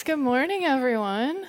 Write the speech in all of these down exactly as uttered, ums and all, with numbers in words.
Good morning, everyone.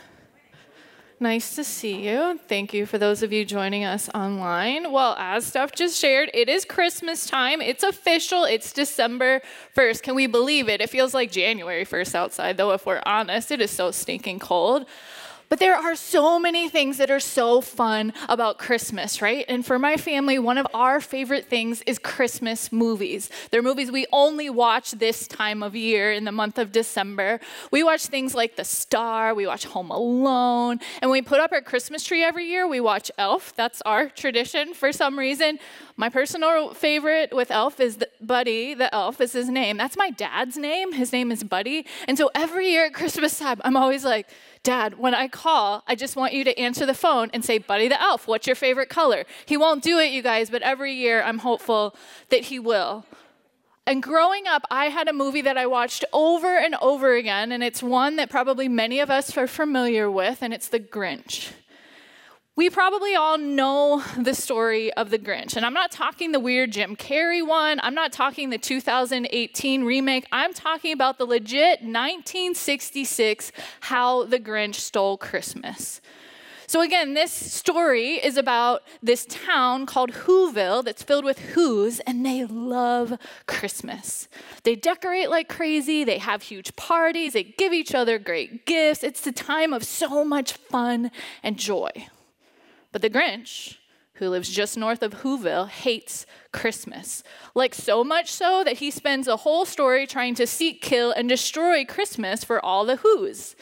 Nice to see you. Thank you for those of you joining us online. Well, as Steph just shared, it is Christmas time. It's official. It's December first. Can we believe it? It feels like January first outside, though, if we're honest. It is so stinking cold. But there are so many things that are so fun about Christmas, right? And for my family, one of our favorite things is Christmas movies. They're movies we only watch this time of year in the month of December. We watch things like The Star, we watch Home Alone, and when we put up our Christmas tree every year, we watch Elf. That's our tradition for some reason. My personal favorite with Elf is the, Buddy, the elf is his name. That's my dad's name. His name is Buddy. And so every year at Christmas time, I'm always like, Dad, when I call, I just want you to answer the phone and say, Buddy the elf, what's your favorite color? He won't do it, you guys, but every year I'm hopeful that he will. And growing up, I had a movie that I watched over and over again, and it's one that probably many of us are familiar with, and it's The Grinch. We probably all know the story of The Grinch, and I'm not talking the weird Jim Carrey one. I'm not talking the two thousand eighteen remake. I'm talking about the legit nineteen sixty-six How the Grinch Stole Christmas. So again, this story is about this town called Whoville that's filled with Whos, and they love Christmas. They decorate like crazy. They have huge parties. They give each other great gifts. It's the time of so much fun and joy. But the Grinch, who lives just north of Whoville, hates Christmas. Like so much so that he spends a whole story trying to seek, kill, and destroy Christmas for all the Whos.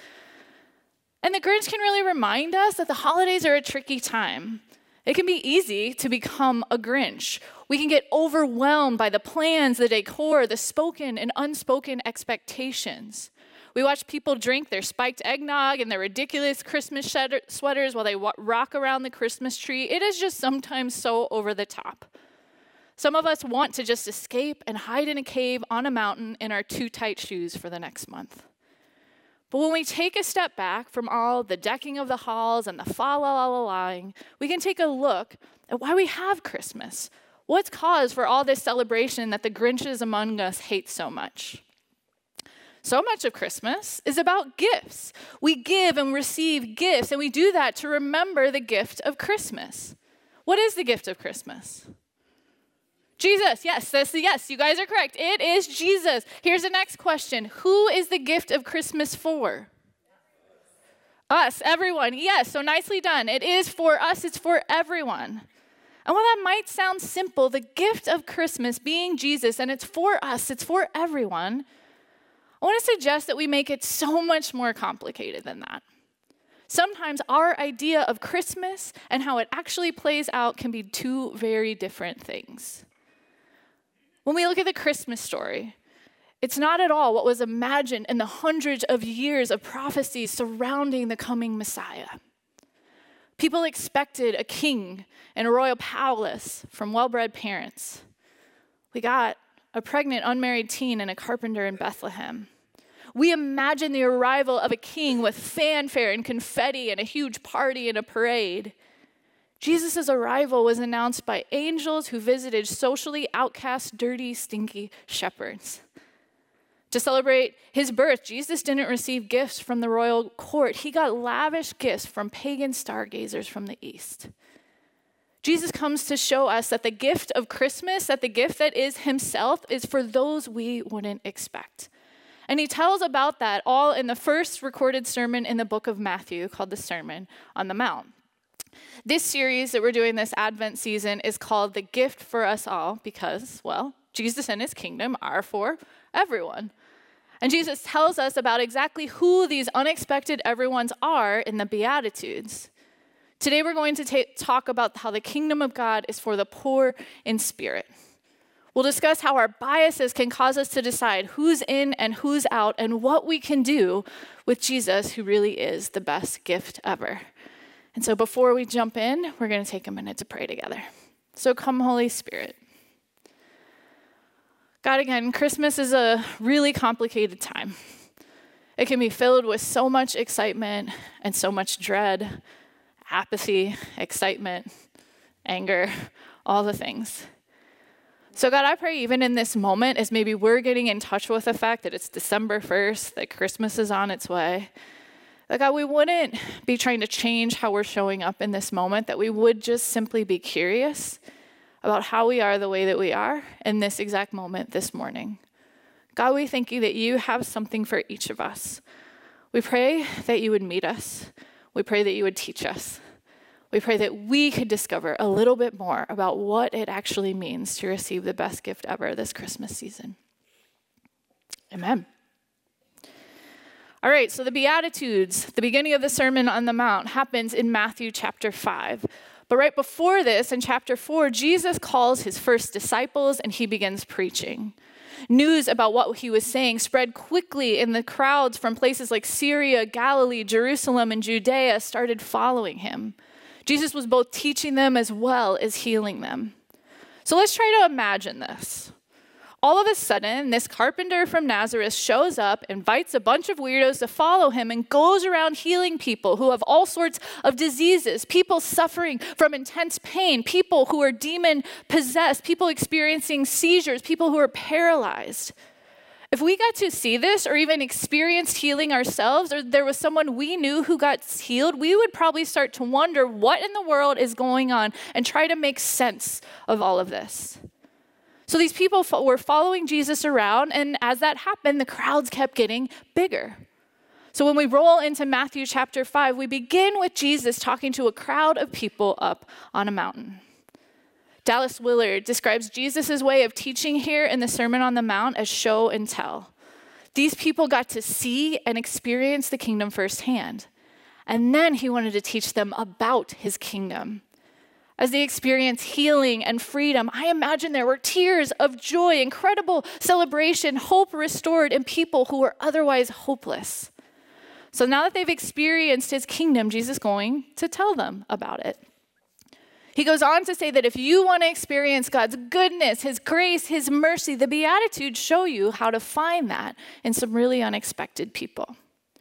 And the Grinch can really remind us that the holidays are a tricky time. It can be easy to become a Grinch. We can get overwhelmed by the plans, the decor, the spoken and unspoken expectations. We watch people drink their spiked eggnog and their ridiculous Christmas sweaters while they rock around the Christmas tree. It is just sometimes so over the top. Some of us want to just escape and hide in a cave on a mountain in our too tight shoes for the next month. But when we take a step back from all the decking of the halls and the fa-la-la-la-lying, we can take a look at why we have Christmas. What's cause for all this celebration that the Grinches among us hate so much? So much of Christmas is about gifts. We give and receive gifts, and we do that to remember the gift of Christmas. What is the gift of Christmas? Jesus. Yes, that's the yes. You guys are correct. It is Jesus. Here's the next question. Who is the gift of Christmas for? Us, everyone. Yes, so nicely done. It is for us. It's for everyone. And while that might sound simple, the gift of Christmas being Jesus, and it's for us, it's for everyone, I want to suggest that we make it so much more complicated than that. Sometimes our idea of Christmas and how it actually plays out can be two very different things. When we look at the Christmas story, it's not at all what was imagined in the hundreds of years of prophecies surrounding the coming Messiah. People expected a king in a royal palace from well-bred parents. We got a pregnant, unmarried teen and a carpenter in Bethlehem. We imagine the arrival of a king with fanfare and confetti and a huge party and a parade. Jesus' arrival was announced by angels who visited socially outcast, dirty, stinky shepherds. To celebrate his birth, Jesus didn't receive gifts from the royal court. He got lavish gifts from pagan stargazers from the east. Jesus comes to show us that the gift of Christmas, that the gift that is himself, is for those we wouldn't expect. And he tells about that all in the first recorded sermon in the book of Matthew called the Sermon on the Mount. This series that we're doing this Advent season is called The Gift for Us All because, well, Jesus and his kingdom are for everyone. And Jesus tells us about exactly who these unexpected everyones are in the Beatitudes. Today we're going to ta- talk about how the kingdom of God is for the poor in spirit. We'll discuss how our biases can cause us to decide who's in and who's out and what we can do with Jesus, who really is the best gift ever. And so before we jump in, we're going to take a minute to pray together. So come, Holy Spirit. God, again, Christmas is a really complicated time. It can be filled with so much excitement and so much dread, apathy, excitement, anger, all the things. So God, I pray even in this moment, as maybe we're getting in touch with the fact that it's December first, that Christmas is on its way, that God, we wouldn't be trying to change how we're showing up in this moment, that we would just simply be curious about how we are the way that we are in this exact moment this morning. God, we thank you that you have something for each of us. We pray that you would meet us. We pray that you would teach us. We pray that we could discover a little bit more about what it actually means to receive the best gift ever this Christmas season. Amen. All right, so the Beatitudes, the beginning of the Sermon on the Mount, happens in Matthew chapter five. But right before this, in chapter four, Jesus calls his first disciples and he begins preaching. News about what he was saying spread quickly, and the crowds from places like Syria, Galilee, Jerusalem, and Judea started following him. Jesus was both teaching them as well as healing them. So let's try to imagine this. All of a sudden, this carpenter from Nazareth shows up, invites a bunch of weirdos to follow him, and goes around healing people who have all sorts of diseases, people suffering from intense pain, people who are demon-possessed, people experiencing seizures, people who are paralyzed. If we got to see this or even experienced healing ourselves, or there was someone we knew who got healed, we would probably start to wonder what in the world is going on and try to make sense of all of this. So these people were following Jesus around, and as that happened, the crowds kept getting bigger. So when we roll into Matthew chapter five, we begin with Jesus talking to a crowd of people up on a mountain. Dallas Willard describes Jesus' way of teaching here in the Sermon on the Mount as show and tell. These people got to see and experience the kingdom firsthand, and then he wanted to teach them about his kingdom. As they experienced healing and freedom, I imagine there were tears of joy, incredible celebration, hope restored in people who were otherwise hopeless. So now that they've experienced his kingdom, Jesus is going to tell them about it. He goes on to say that if you want to experience God's goodness, his grace, his mercy, the Beatitudes show you how to find that in some really unexpected people.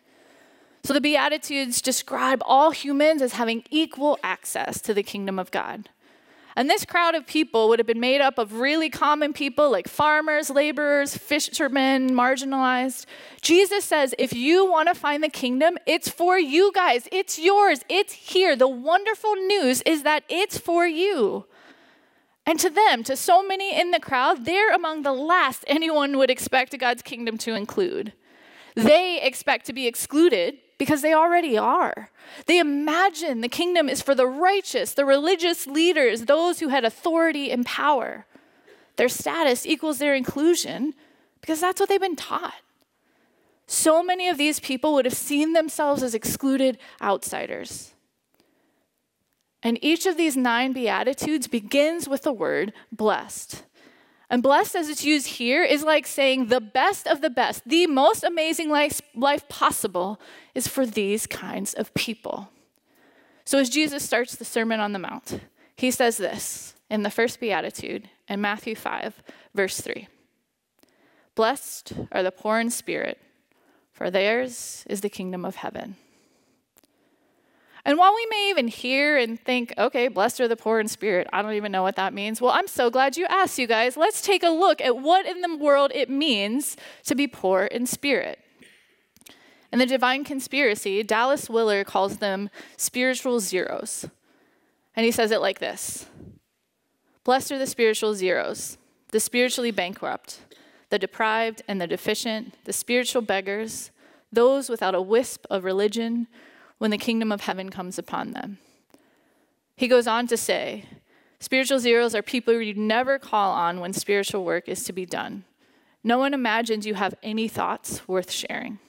So the Beatitudes describe all humans as having equal access to the kingdom of God. And this crowd of people would have been made up of really common people like farmers, laborers, fishermen, marginalized. Jesus says, if you want to find the kingdom, it's for you guys. It's yours. It's here. The wonderful news is that it's for you. And to them, to so many in the crowd, they're among the last anyone would expect God's kingdom to include. They expect to be excluded because they already are. They imagine the kingdom is for the righteous, the religious leaders, those who had authority and power. Their status equals their inclusion because that's what they've been taught. So many of these people would have seen themselves as excluded outsiders. And each of these nine Beatitudes begins with the word blessed. And blessed, as it's used here, is like saying the best of the best, the most amazing life, life possible is for these kinds of people. So as Jesus starts the Sermon on the Mount, he says this in the first Beatitude in Matthew five, verse three. Blessed are the poor in spirit, for theirs is the kingdom of heaven. And while we may even hear and think, okay, blessed are the poor in spirit, I don't even know what that means. Well, I'm so glad you asked, you guys. Let's take a look at what in the world it means to be poor in spirit. In the Divine Conspiracy, Dallas Willard calls them spiritual zeros. And he says it like this. Blessed are the spiritual zeros, the spiritually bankrupt, the deprived and the deficient, the spiritual beggars, those without a wisp of religion, when the kingdom of heaven comes upon them. He goes on to say, spiritual zeros are people you never call on when spiritual work is to be done. No one imagines you have any thoughts worth sharing.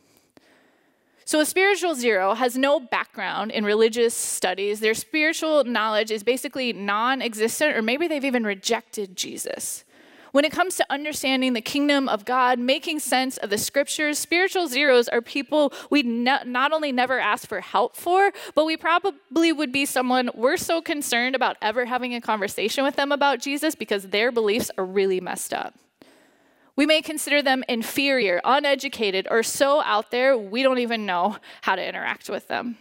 So a spiritual zero has no background in religious studies. Their spiritual knowledge is basically non-existent, or maybe they've even rejected Jesus. When it comes to understanding the kingdom of God, making sense of the scriptures, spiritual zeros are people we ne- not only never ask for help for, but we probably would be someone we're so concerned about ever having a conversation with them about Jesus because their beliefs are really messed up. We may consider them inferior, uneducated, or so out there we don't even know how to interact with them.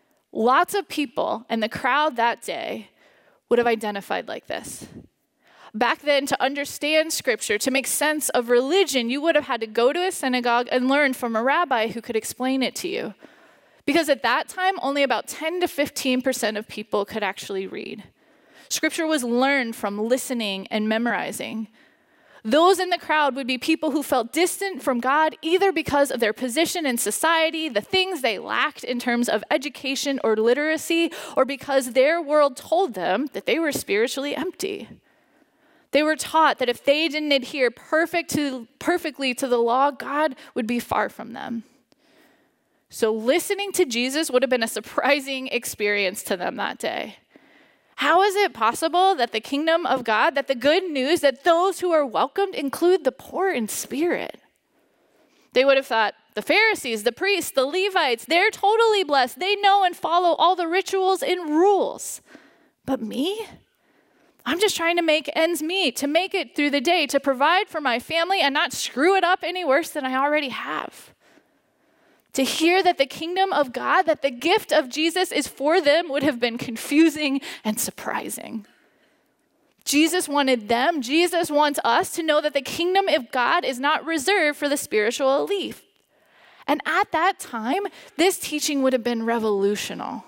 Lots of people in the crowd that day would have identified like this. Back then, to understand scripture, to make sense of religion, you would have had to go to a synagogue and learn from a rabbi who could explain it to you. Because at that time, only about ten to fifteen percent of people could actually read. Scripture was learned from listening and memorizing. Those in the crowd would be people who felt distant from God, either because of their position in society, the things they lacked in terms of education or literacy, or because their world told them that they were spiritually empty. They were taught that if they didn't adhere perfect to, perfectly to the law, God would be far from them. So listening to Jesus would have been a surprising experience to them that day. How is it possible that the kingdom of God, that the good news, that those who are welcomed include the poor in spirit? They would have thought, the Pharisees, the priests, the Levites, they're totally blessed. They know and follow all the rituals and rules. But me? I'm just trying to make ends meet, to make it through the day, to provide for my family and not screw it up any worse than I already have. To hear that the kingdom of God, that the gift of Jesus is for them would have been confusing and surprising. Jesus wanted them, Jesus wants us to know that the kingdom of God is not reserved for the spiritual elite. And at that time, this teaching would have been revolutionary.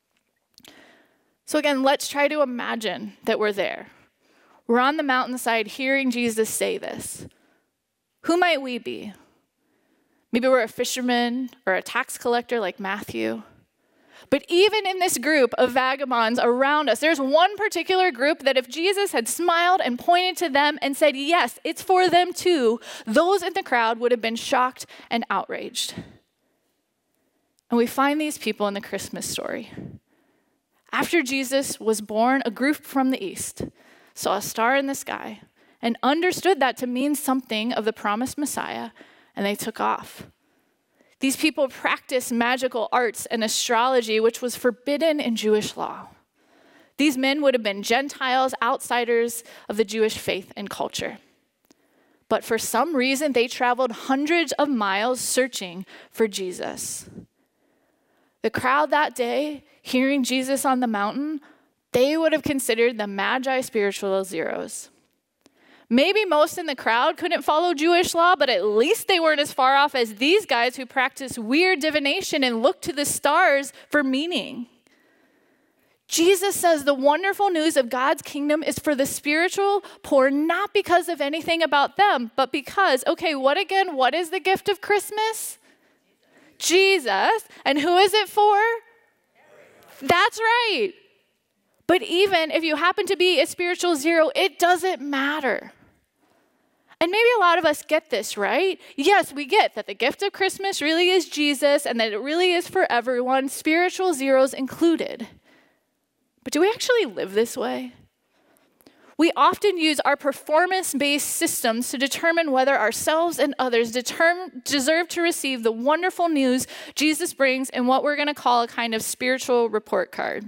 So again, let's try to imagine that we're there. We're on the mountainside hearing Jesus say this. Who might we be? Maybe we're a fisherman or a tax collector like Matthew. But even in this group of vagabonds around us, there's one particular group that if Jesus had smiled and pointed to them and said, yes, it's for them too, those in the crowd would have been shocked and outraged. And we find these people in the Christmas story. After Jesus was born, a group from the east saw a star in the sky and understood that to mean something of the promised Messiah, and they took off. These people practiced magical arts and astrology, which was forbidden in Jewish law. These men would have been Gentiles, outsiders of the Jewish faith and culture. But for some reason, they traveled hundreds of miles searching for Jesus. The crowd that day, hearing Jesus on the mountain, they would have considered the Magi spiritual zeros. Maybe most in the crowd couldn't follow Jewish law, but at least they weren't as far off as these guys who practiced weird divination and looked to the stars for meaning. Jesus says the wonderful news of God's kingdom is for the spiritual poor, not because of anything about them, but because, okay, what again? What is the gift of Christmas? Jesus. And who is it for? That's right. But even if you happen to be a spiritual zero, it doesn't matter. And maybe a lot of us get this, right? Yes, we get that the gift of Christmas really is Jesus and that it really is for everyone, spiritual zeros included. But do we actually live this way? We often use our performance-based systems to determine whether ourselves and others determ- deserve to receive the wonderful news Jesus brings in what we're going to call a kind of spiritual report card.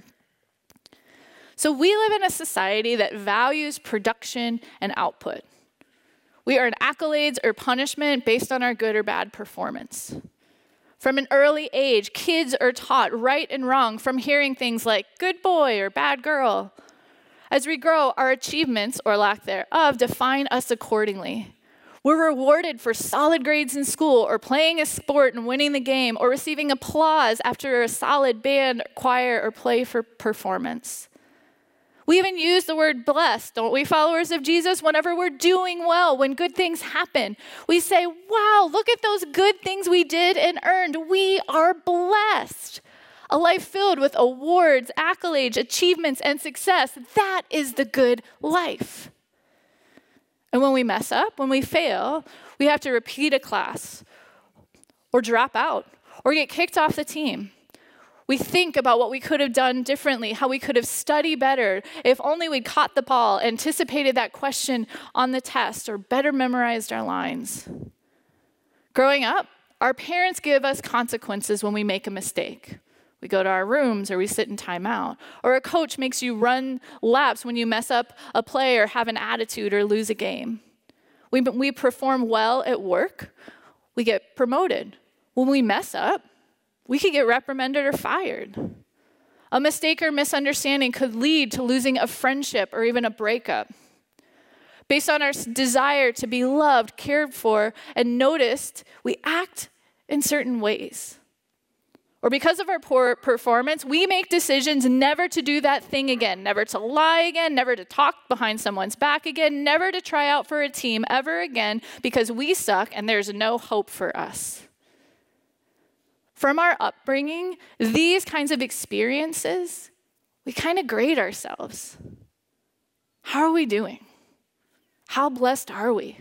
So we live in a society that values production and output. We earn accolades or punishment based on our good or bad performance. From an early age, kids are taught right and wrong from hearing things like good boy or bad girl. As we grow, our achievements, or lack thereof, define us accordingly. We're rewarded for solid grades in school, or playing a sport and winning the game, or receiving applause after a solid band, choir, or play for performance. We even use the word blessed, don't we, followers of Jesus? Whenever we're doing well, when good things happen, we say, wow, look at those good things we did and earned. We are blessed. A life filled with awards, accolades, achievements, and success. That is the good life. And when we mess up, when we fail, we have to repeat a class or drop out or get kicked off the team. We think about what we could have done differently, how we could have studied better, if only we'd caught the ball, anticipated that question on the test, or better memorized our lines. Growing up, our parents give us consequences when we make a mistake. We go to our rooms or we sit in timeout. Or a coach makes you run laps when you mess up a play or have an attitude or lose a game. We, we perform well at work, we get promoted. When we mess up, we could get reprimanded or fired. A mistake or misunderstanding could lead to losing a friendship or even a breakup. Based on our desire to be loved, cared for, and noticed, we act in certain ways. Or because of our poor performance, we make decisions never to do that thing again, never to lie again, never to talk behind someone's back again, never to try out for a team ever again because we suck and there's no hope for us. From our upbringing, these kinds of experiences, we kind of grade ourselves. How are we doing? How blessed are we?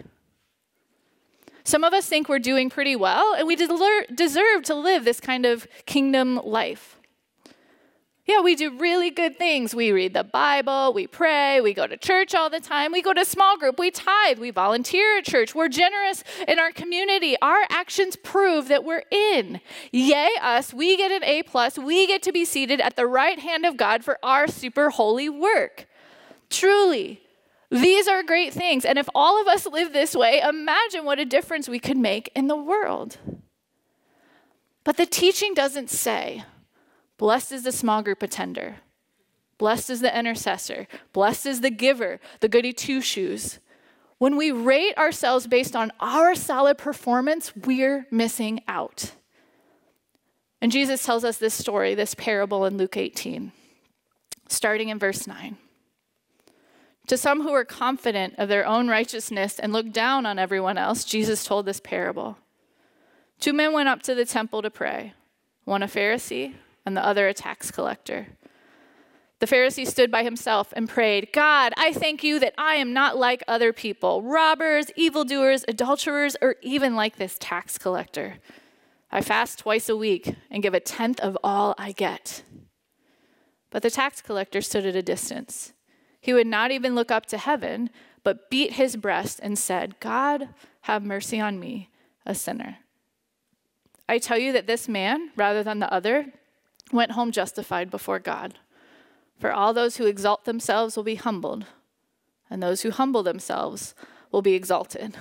Some of us think we're doing pretty well, and we deserve to live this kind of kingdom life. Yeah, we do really good things. We read the Bible, we pray, we go to church all the time, we go to small group, we tithe, we volunteer at church, we're generous in our community. Our actions prove that we're in. Yay, us, we get an A plus, we get to be seated at the right hand of God for our super holy work. Truly. These are great things, and if all of us live this way, imagine what a difference we could make in the world. But the teaching doesn't say, blessed is the small group attender, blessed is the intercessor, blessed is the giver, the goody two-shoes. When we rate ourselves based on our solid performance, we're missing out. And Jesus tells us this story, this parable in Luke eighteen, starting in verse nine. To some who were confident of their own righteousness and looked down on everyone else, Jesus told this parable. Two men went up to the temple to pray, one a Pharisee and the other a tax collector. The Pharisee stood by himself and prayed, God, I thank you that I am not like other people, robbers, evildoers, adulterers, or even like this tax collector. I fast twice a week and give a tenth of all I get. But the tax collector stood at a distance. He would not even look up to heaven, but beat his breast and said, God, have mercy on me, a sinner. I tell you that this man, rather than the other, went home justified before God. For all those who exalt themselves will be humbled, and those who humble themselves will be exalted.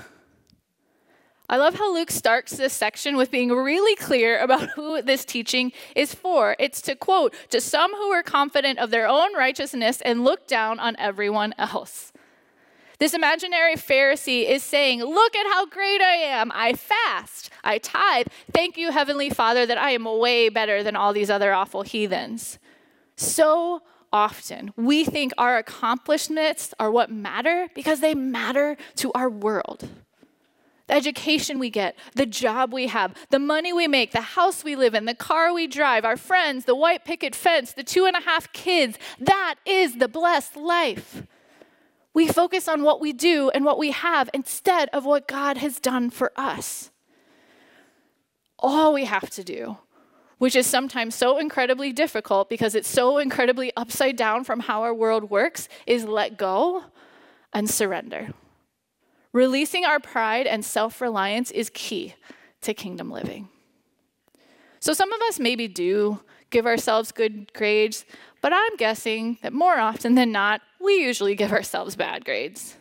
I love how Luke starts this section with being really clear about who this teaching is for. It's to quote, to some who are confident of their own righteousness and look down on everyone else. This imaginary Pharisee is saying, look at how great I am. I fast, I tithe. Thank you, Heavenly Father, that I am way better than all these other awful heathens. So often, we think our accomplishments are what matter because they matter to our world. The education we get, the job we have, the money we make, the house we live in, the car we drive, our friends, the white picket fence, the two and a half kids, that is the blessed life. We focus on what we do and what we have instead of what God has done for us. All we have to do, which is sometimes so incredibly difficult because it's so incredibly upside down from how our world works, is let go and surrender. Releasing our pride and self-reliance is key to kingdom living. So some of us maybe do give ourselves good grades, but I'm guessing that more often than not, we usually give ourselves bad grades.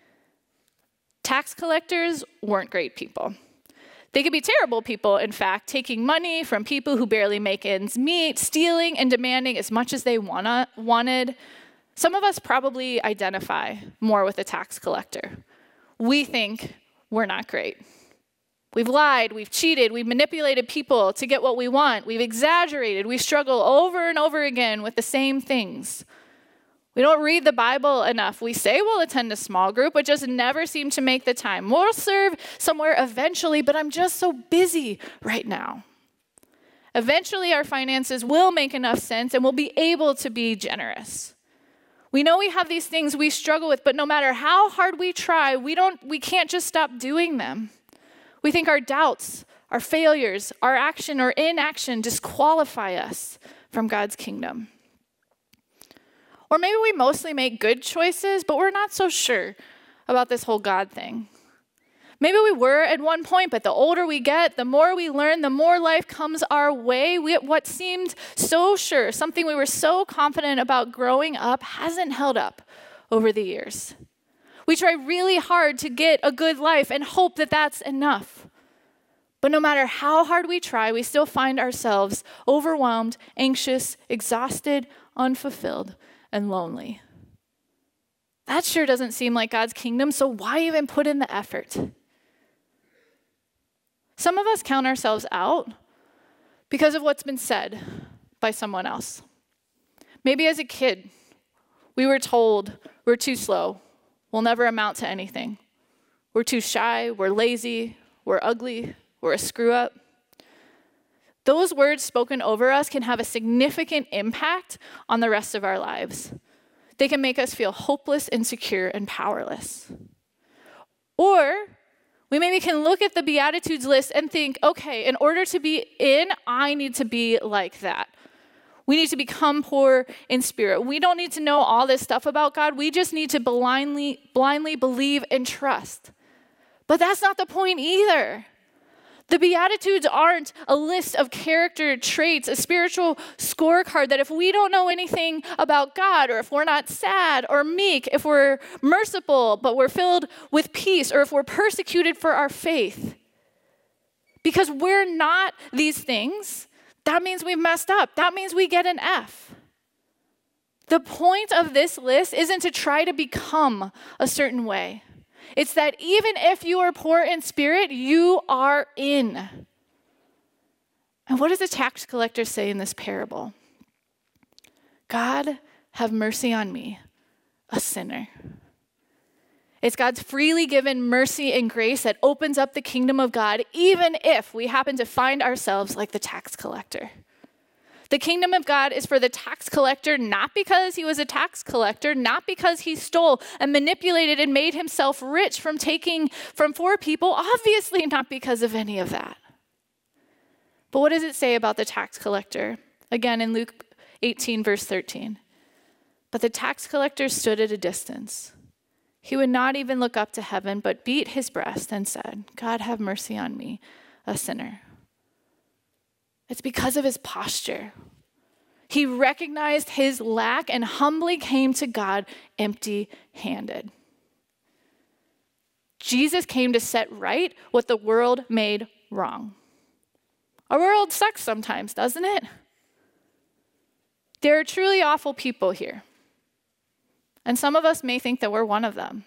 Tax collectors weren't great people. They could be terrible people, in fact, taking money from people who barely make ends meet, stealing and demanding as much as they wanna, wanted. Some of us probably identify more with a tax collector. We think we're not great. We've lied, we've cheated, we've manipulated people to get what we want, we've exaggerated, we struggle over and over again with the same things. We don't read the Bible enough. We say we'll attend a small group, but just never seem to make the time. We'll serve somewhere eventually, but I'm just so busy right now. Eventually, our finances will make enough sense and we'll be able to be generous. We know we have these things we struggle with, but no matter how hard we try, we don't, we can't just stop doing them. We think our doubts, our failures, our action or inaction disqualify us from God's kingdom. Or maybe we mostly make good choices, but we're not so sure about this whole God thing. Maybe we were at one point, but the older we get, the more we learn, the more life comes our way. We, what seemed so sure, something we were so confident about growing up, hasn't held up over the years. We try really hard to get a good life and hope that that's enough. But no matter how hard we try, we still find ourselves overwhelmed, anxious, exhausted, unfulfilled, and lonely. That sure doesn't seem like God's kingdom, so why even put in the effort? Some of us count ourselves out because of what's been said by someone else. Maybe as a kid, we were told we're too slow, we'll never amount to anything. We're too shy, we're lazy, we're ugly, we're a screw up. Those words spoken over us can have a significant impact on the rest of our lives. They can make us feel hopeless, insecure, and powerless. Or we maybe can look at the Beatitudes list and think, okay, in order to be in, I need to be like that. We need to become poor in spirit. We don't need to know all this stuff about God. We just need to blindly, blindly believe and trust. But that's not the point either. The Beatitudes aren't a list of character traits, a spiritual scorecard that if we don't know anything about God, or if we're not sad or meek, if we're merciful but we're filled with peace, or if we're persecuted for our faith, because we're not these things, that means we've messed up. That means we get an F. The point of this list isn't to try to become a certain way. It's that even if you are poor in spirit, you are in. And what does the tax collector say in this parable? God, have mercy on me, a sinner. It's God's freely given mercy and grace that opens up the kingdom of God, even if we happen to find ourselves like the tax collector. The kingdom of God is for the tax collector, not because he was a tax collector, not because he stole and manipulated and made himself rich from taking from poor people, obviously not because of any of that. But what does it say about the tax collector? Again, in Luke eighteen, verse thirteen. But the tax collector stood at a distance. He would not even look up to heaven, but beat his breast and said, God, have mercy on me, a sinner. It's because of his posture. He recognized his lack and humbly came to God empty-handed. Jesus came to set right what the world made wrong. Our world sucks sometimes, doesn't it? There are truly awful people here. And some of us may think that we're one of them.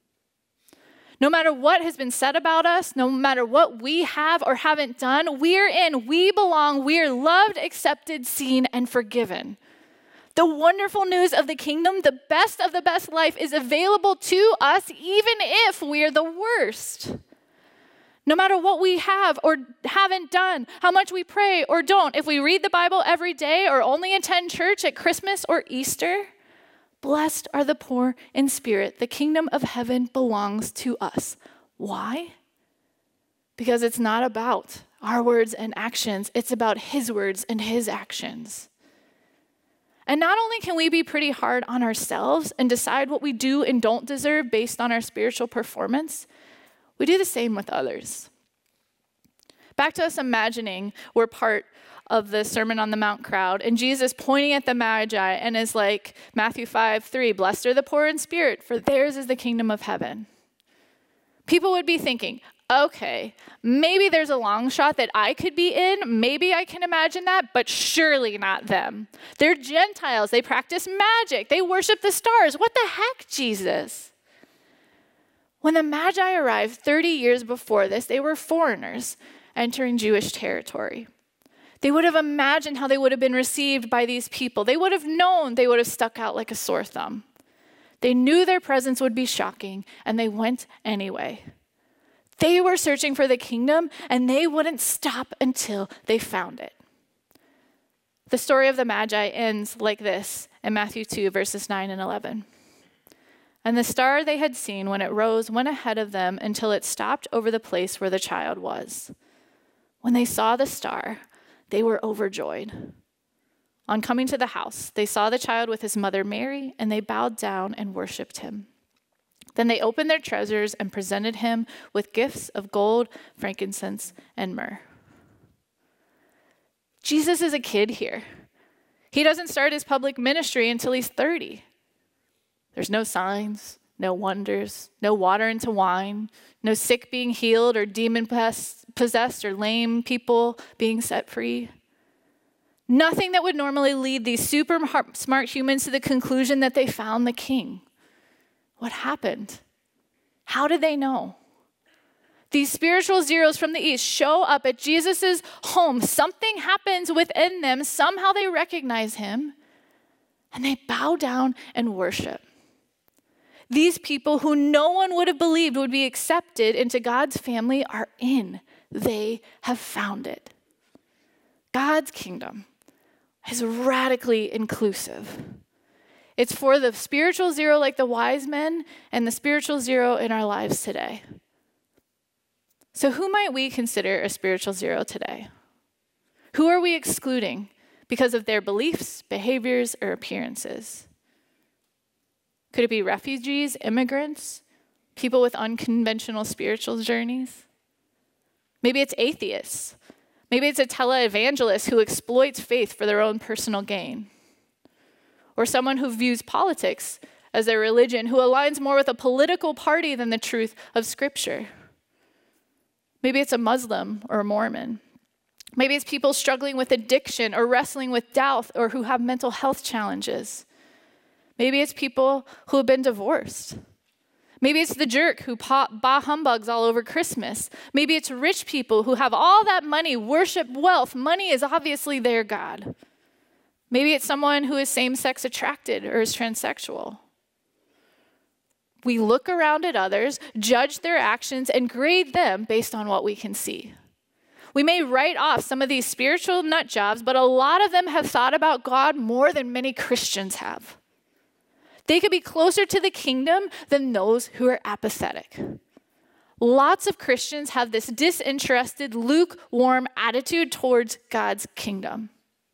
No matter what has been said about us, no matter what we have or haven't done, we're in, we belong, we're loved, accepted, seen, and forgiven. The wonderful news of the kingdom, the best of the best life is available to us even if we're the worst. No matter what we have or haven't done, how much we pray or don't, if we read the Bible every day or only attend church at Christmas or Easter, blessed are the poor in spirit. The kingdom of heaven belongs to us. Why? Because it's not about our words and actions. It's about his words and his actions. And not only can we be pretty hard on ourselves and decide what we do and don't deserve based on our spiritual performance, we do the same with others. Back to us imagining we're part of the Sermon on the Mount crowd, and Jesus pointing at the Magi and is like, Matthew five three, blessed are the poor in spirit, for theirs is the kingdom of heaven. People would be thinking, okay, maybe there's a long shot that I could be in, maybe I can imagine that, but surely not them. They're Gentiles, they practice magic, they worship the stars. What the heck, Jesus? When the Magi arrived thirty years before this, they were foreigners entering Jewish territory. They would have imagined how they would have been received by these people. They would have known they would have stuck out like a sore thumb. They knew their presence would be shocking, and they went anyway. They were searching for the kingdom, and they wouldn't stop until they found it. The story of the Magi ends like this in Matthew two, verses nine and eleven. And the star they had seen when it rose went ahead of them until it stopped over the place where the child was. When they saw the star, they were overjoyed. On coming to the house, they saw the child with his mother Mary, and they bowed down and worshiped him. Then they opened their treasures and presented him with gifts of gold, frankincense, and myrrh. Jesus is a kid here. He doesn't start his public ministry until he's thirty. There's no signs, no wonders, no water into wine, no sick being healed or demon possessed or lame people being set free. Nothing that would normally lead these super smart humans to the conclusion that they found the king. What happened? How did they know? These spiritual zeros from the east show up at Jesus' home. Something happens within them. Somehow they recognize him, and they bow down and worship. These people who no one would have believed would be accepted into God's family are in. They have found it. God's kingdom is radically inclusive. It's for the spiritual zero like the wise men and the spiritual zero in our lives today. So who might we consider a spiritual zero today? Who are we excluding because of their beliefs, behaviors, or appearances? Could it be refugees, immigrants, people with unconventional spiritual journeys? Maybe it's atheists. Maybe it's a televangelist who exploits faith for their own personal gain. Or someone who views politics as their religion, who aligns more with a political party than the truth of Scripture. Maybe it's a Muslim or a Mormon. Maybe it's people struggling with addiction or wrestling with doubt or who have mental health challenges. Maybe it's people who have been divorced. Maybe it's the jerk who pop bah humbugs all over Christmas. Maybe it's rich people who have all that money, worship wealth. Money is obviously their God. Maybe it's someone who is same-sex attracted or is transsexual. We look around at others, judge their actions, and grade them based on what we can see. We may write off some of these spiritual nut jobs, but a lot of them have thought about God more than many Christians have. They could be closer to the kingdom than those who are apathetic. Lots of Christians have this disinterested, lukewarm attitude towards God's kingdom.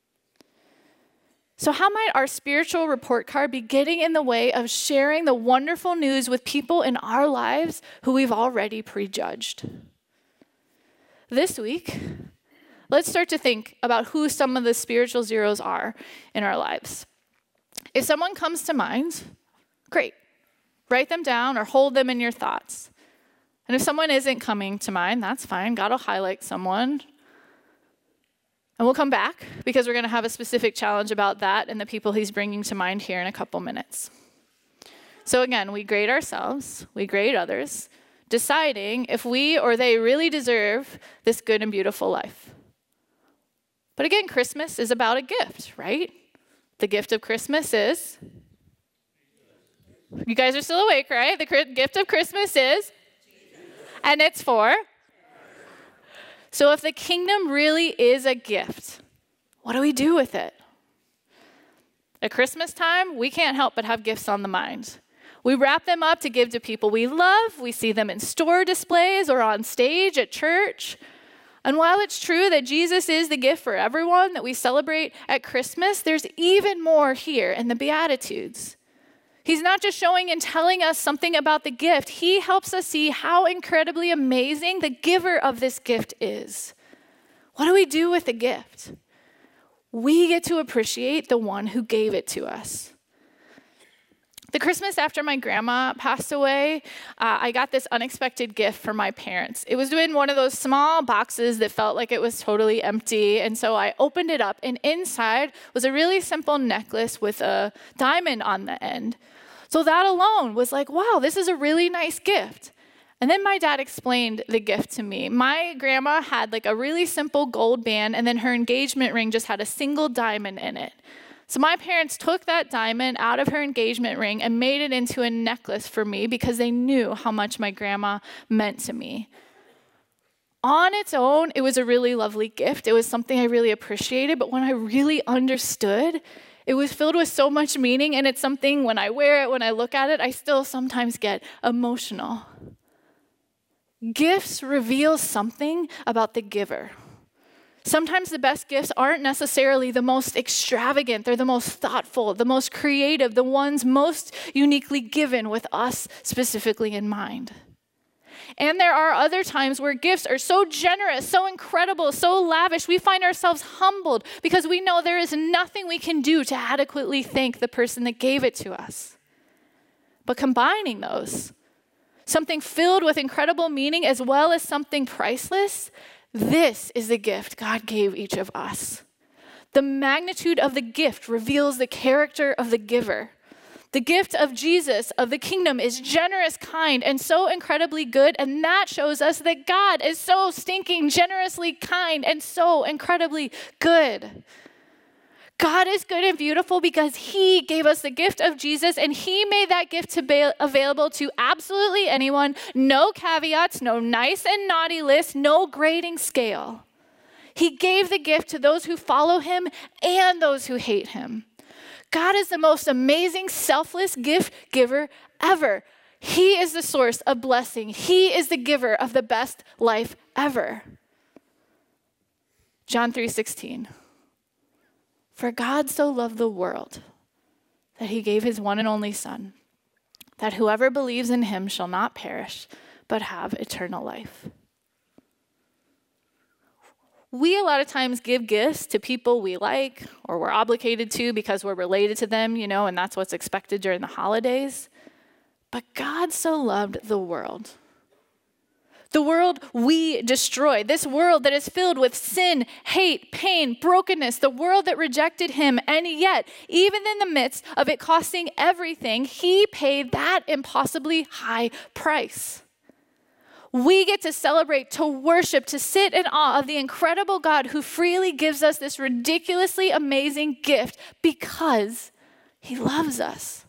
So how might our spiritual report card be getting in the way of sharing the wonderful news with people in our lives who we've already prejudged? This week, let's start to think about who some of the spiritual zeros are in our lives. If someone comes to mind, great. Write them down or hold them in your thoughts. And if someone isn't coming to mind, that's fine. God will highlight someone. And we'll come back because we're going to have a specific challenge about that and the people he's bringing to mind here in a couple minutes. So again, we grade ourselves, we grade others, deciding if we or they really deserve this good and beautiful life. But again, Christmas is about a gift, right? The gift of Christmas is, you guys are still awake, right? The gift of Christmas is, and it's for. So if the kingdom really is a gift, what do we do with it? At Christmas time, we can't help but have gifts on the mind. We wrap them up to give to people we love. We see them in store displays or on stage at church. And while it's true that Jesus is the gift for everyone that we celebrate at Christmas, there's even more here in the Beatitudes. He's not just showing and telling us something about the gift. He helps us see how incredibly amazing the giver of this gift is. What do we do with the gift? We get to appreciate the one who gave it to us. The Christmas after my grandma passed away, uh, I got this unexpected gift from my parents. It was in one of those small boxes that felt like it was totally empty. And so I opened it up, and inside was a really simple necklace with a diamond on the end. So that alone was like, wow, this is a really nice gift. And then my dad explained the gift to me. My grandma had like a really simple gold band, and then her engagement ring just had a single diamond in it. So my parents took that diamond out of her engagement ring and made it into a necklace for me because they knew how much my grandma meant to me. On its own, it was a really lovely gift. It was something I really appreciated, but when I really understood, it was filled with so much meaning, and it's something when I wear it, when I look at it, I still sometimes get emotional. Gifts reveal something about the giver. Sometimes the best gifts aren't necessarily the most extravagant. They're the most thoughtful, the most creative, the ones most uniquely given with us specifically in mind. And there are other times where gifts are so generous, so incredible, so lavish, we find ourselves humbled because we know there is nothing we can do to adequately thank the person that gave it to us. But combining those, something filled with incredible meaning as well as something priceless, this is the gift God gave each of us. The magnitude of the gift reveals the character of the giver. The gift of Jesus, of the kingdom, is generous, kind, and so incredibly good. And that shows us that God is so stinking generously kind and so incredibly good. God is good and beautiful because he gave us the gift of Jesus, and he made that gift to be available to absolutely anyone. No caveats, no nice and naughty list, no grading scale. He gave the gift to those who follow him and those who hate him. God is the most amazing, selfless gift giver ever. He is the source of blessing. He is the giver of the best life ever. John three sixteen. For God so loved the world that he gave his one and only Son, that whoever believes in him shall not perish, but have eternal life. We a lot of times give gifts to people we like or we're obligated to because we're related to them, you know, and that's what's expected during the holidays. But God so loved the world. The world we destroy, this world that is filled with sin, hate, pain, brokenness, the world that rejected him, and yet, even in the midst of it costing everything, he paid that impossibly high price. We get to celebrate, to worship, to sit in awe of the incredible God who freely gives us this ridiculously amazing gift because he loves us.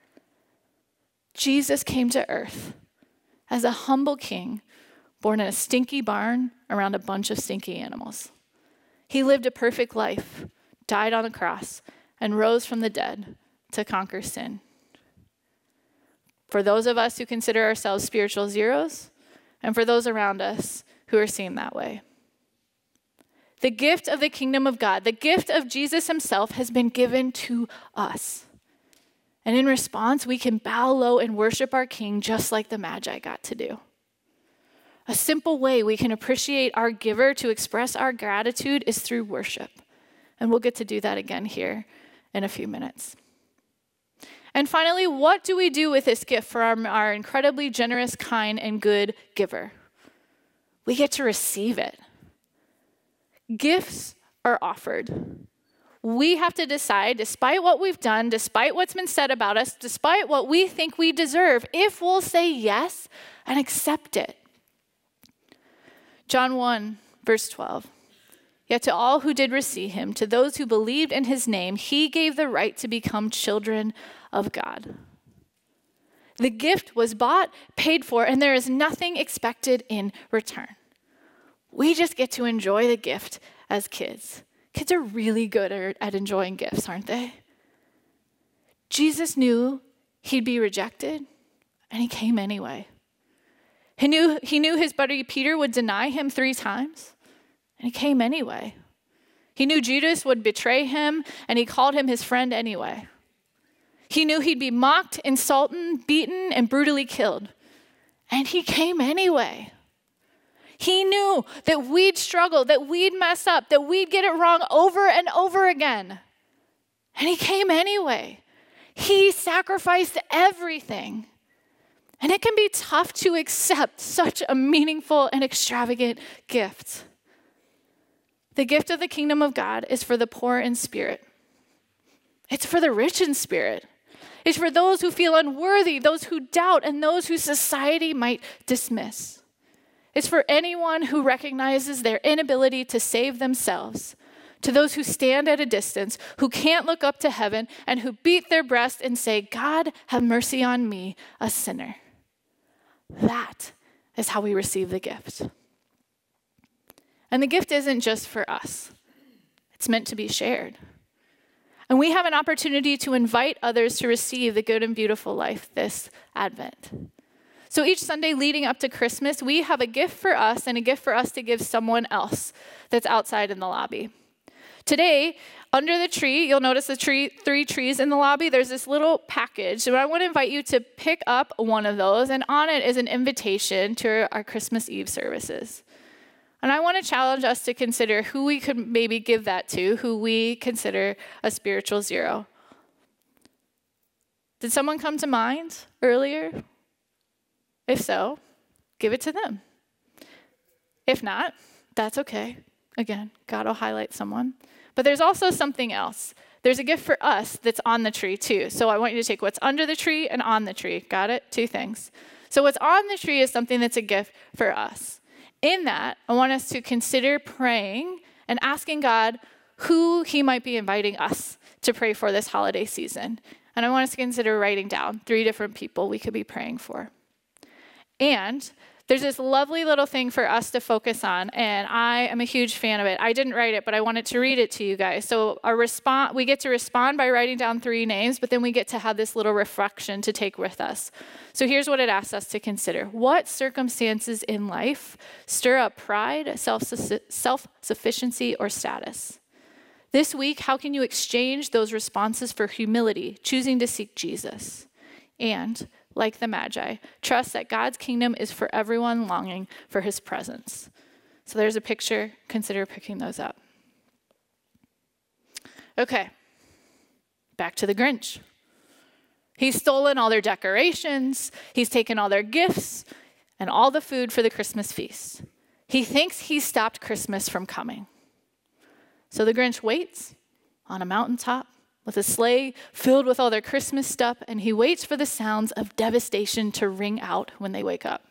Jesus came to earth as a humble king born in a stinky barn around a bunch of stinky animals. He lived a perfect life, died on a cross, and rose from the dead to conquer sin. For those of us who consider ourselves spiritual zeros, and for those around us who are seen that way. The gift of the kingdom of God, the gift of Jesus himself, has been given to us. And in response, we can bow low and worship our King just like the Magi got to do. A simple way we can appreciate our giver to express our gratitude is through worship. And we'll get to do that again here in a few minutes. And finally, what do we do with this gift for our, our incredibly generous, kind, and good giver? We get to receive it. Gifts are offered. We have to decide, despite what we've done, despite what's been said about us, despite what we think we deserve, if we'll say yes and accept it. John one, verse twelve. Yet to all who did receive him, to those who believed in his name, he gave the right to become children of God. The gift was bought, paid for, and there is nothing expected in return. We just get to enjoy the gift as kids. Kids are really good at enjoying gifts, aren't they? Jesus knew he'd be rejected, and he came anyway. He knew, he knew his buddy Peter would deny him three times, and he came anyway. He knew Judas would betray him, and he called him his friend anyway. He knew he'd be mocked, insulted, beaten, and brutally killed, and he came anyway. He knew that we'd struggle, that we'd mess up, that we'd get it wrong over and over again, and he came anyway. He sacrificed everything. And it can be tough to accept such a meaningful and extravagant gift. The gift of the kingdom of God is for the poor in spirit. It's for the rich in spirit. It's for those who feel unworthy, those who doubt, and those who society might dismiss. It's for anyone who recognizes their inability to save themselves, to those who stand at a distance, who can't look up to heaven, and who beat their breast and say, God, have mercy on me, a sinner. That is how we receive the gift. And the gift isn't just for us. It's meant to be shared. And we have an opportunity to invite others to receive the good and beautiful life this Advent. So each Sunday leading up to Christmas, we have a gift for us and a gift for us to give someone else that's outside in the lobby. Today, under the tree, you'll notice the tree, three trees in the lobby. There's this little package. So I want to invite you to pick up one of those, and on it is an invitation to our Christmas Eve services. And I want to challenge us to consider who we could maybe give that to, who we consider a spiritual zero. Did someone come to mind earlier? If so, give it to them. If not, that's okay. Again, God will highlight someone. But there's also something else there's a gift for us that's on the tree too. So I want you to take what's under the tree and on the tree. Got it? Two things. So what's on the tree is something that's a gift for us. In that, I want us to consider praying and asking God who he might be inviting us to pray for this holiday season. And I want us to consider writing down three different people we could be praying for. And there's this lovely little thing for us to focus on, and I am a huge fan of it. I didn't write it, but I wanted to read it to you guys. So our response, we get to respond by writing down three names, but then we get to have this little reflection to take with us. So here's what it asks us to consider. What circumstances in life stir up pride, self-sufficiency, or status? This week, how can you exchange those responses for humility, choosing to seek Jesus? And, like the Magi, trust that God's kingdom is for everyone longing for his presence. So there's a picture. Consider picking those up. Okay, back to the Grinch. He's stolen all their decorations. He's taken all their gifts and all the food for the Christmas feast. He thinks he's stopped Christmas from coming. So the Grinch waits on a mountaintop with a sleigh filled with all their Christmas stuff, and he waits for the sounds of devastation to ring out when they wake up.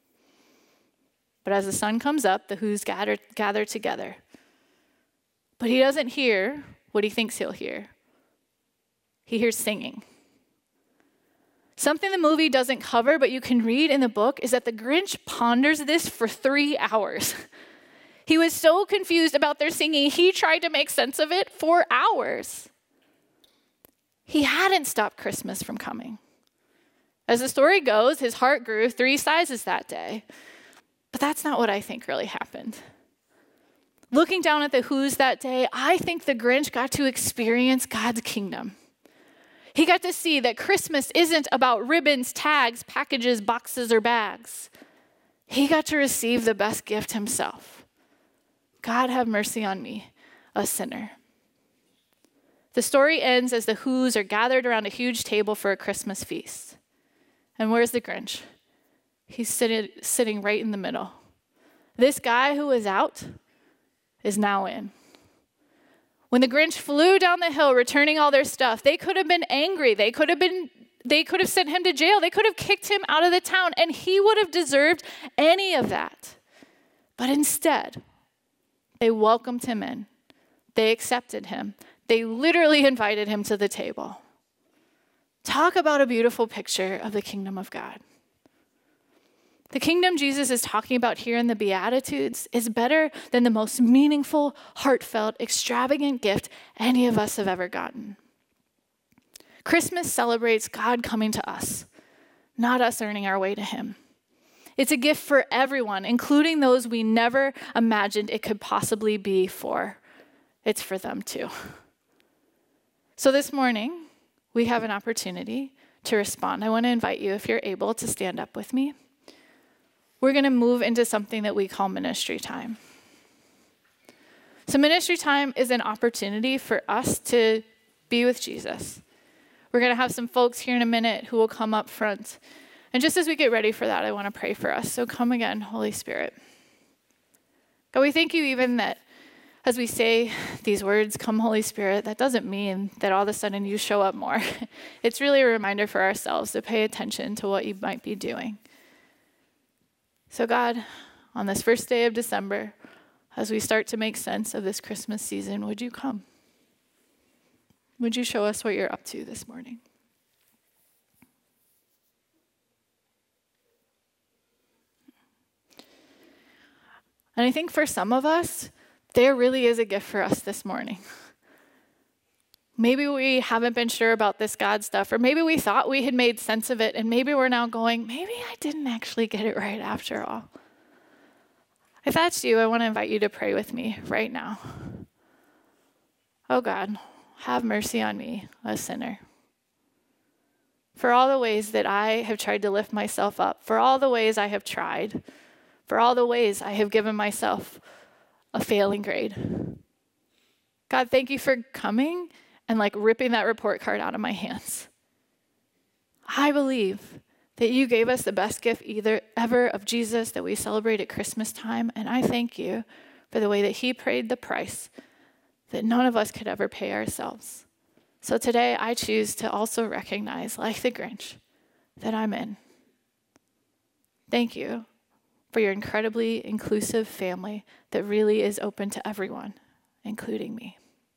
But as the sun comes up, the Who's gather, gather together. But he doesn't hear what he thinks he'll hear. He hears singing. Something the movie doesn't cover, but you can read in the book, is that the Grinch ponders this for three hours. He was so confused about their singing, he tried to make sense of it for hours. He hadn't stopped Christmas from coming. As the story goes, his heart grew three sizes that day. But that's not what I think really happened. Looking down at the Who's that day, I think the Grinch got to experience God's kingdom. He got to see that Christmas isn't about ribbons, tags, packages, boxes, or bags. He got to receive the best gift himself. God have mercy on me, a sinner. The story ends as the Who's are gathered around a huge table for a Christmas feast. And where's the Grinch? He's sitting, sitting right in the middle. This guy who was out is now in. When the Grinch flew down the hill returning all their stuff, they could have been angry. They could have been, they could have sent him to jail. They could have kicked him out of the town, and he would have deserved any of that. But instead, they welcomed him in. They accepted him. They literally invited him to the table. Talk about a beautiful picture of the kingdom of God. The kingdom Jesus is talking about here in the Beatitudes is better than the most meaningful, heartfelt, extravagant gift any of us have ever gotten. Christmas celebrates God coming to us, not us earning our way to him. It's a gift for everyone, including those we never imagined it could possibly be for. It's for them too. So this morning, we have an opportunity to respond. I want to invite you, if you're able, to stand up with me. We're going to move into something that we call ministry time. So ministry time is an opportunity for us to be with Jesus. We're going to have some folks here in a minute who will come up front. And just as we get ready for that, I want to pray for us. So come again, Holy Spirit. God, we thank you even that as we say these words, come Holy Spirit, that doesn't mean that all of a sudden you show up more. It's really a reminder for ourselves to pay attention to what you might be doing. So God, on this first day of December, as we start to make sense of this Christmas season, would you come? Would you show us what you're up to this morning? And I think for some of us, there really is a gift for us this morning. Maybe we haven't been sure about this God stuff, or maybe we thought we had made sense of it, and maybe we're now going, maybe I didn't actually get it right after all. If that's you, I want to invite you to pray with me right now. Oh God, have mercy on me, a sinner. For all the ways that I have tried to lift myself up, for all the ways I have tried, for all the ways I have given myself a failing grade. God, thank you for coming and like ripping that report card out of my hands. I believe that you gave us the best gift either ever of Jesus that we celebrate at Christmas time, and I thank you for the way that he paid the price that none of us could ever pay ourselves. So today I choose to also recognize, like the Grinch, that I'm in. Thank you for your incredibly inclusive family that really is open to everyone, including me.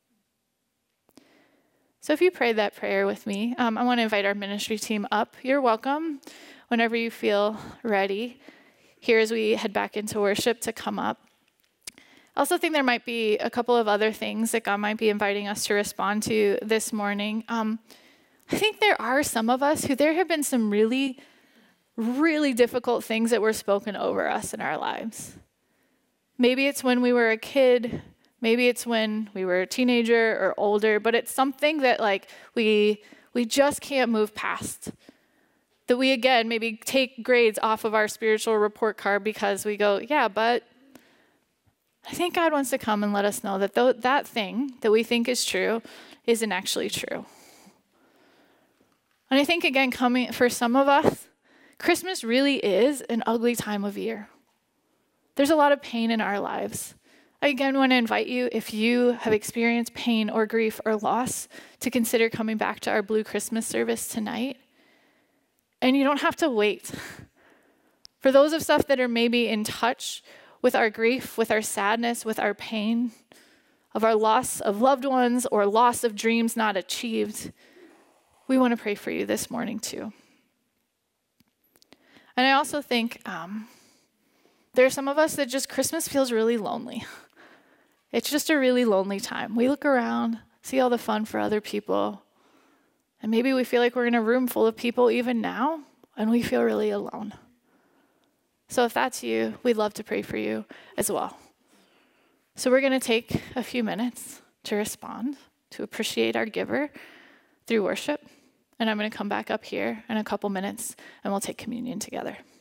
So if you prayed that prayer with me, um, I want to invite our ministry team up. You're welcome whenever you feel ready here as we head back into worship to come up. I also think there might be a couple of other things that God might be inviting us to respond to this morning. Um, I think there are some of us who there have been some really, really difficult things that were spoken over us in our lives. Maybe it's when we were a kid. Maybe it's when we were a teenager or older, but it's something that like we we just can't move past. That we, again, maybe take grades off of our spiritual report card because we go, yeah, but I think God wants to come and let us know that th- that thing that we think is true isn't actually true. And I think, again, coming for some of us, Christmas really is an ugly time of year. There's a lot of pain in our lives. I again want to invite you, if you have experienced pain or grief or loss, to consider coming back to our Blue Christmas service tonight. And you don't have to wait. For those of stuff that are maybe in touch with our grief, with our sadness, with our pain, of our loss of loved ones or loss of dreams not achieved, we want to pray for you this morning too. And I also think um, there are some of us that just Christmas feels really lonely. It's just a really lonely time. We look around, see all the fun for other people, and maybe we feel like we're in a room full of people even now, and we feel really alone. So if that's you, we'd love to pray for you as well. So we're going to take a few minutes to respond, to appreciate our giver through worship, and I'm going to come back up here in a couple minutes, and we'll take communion together.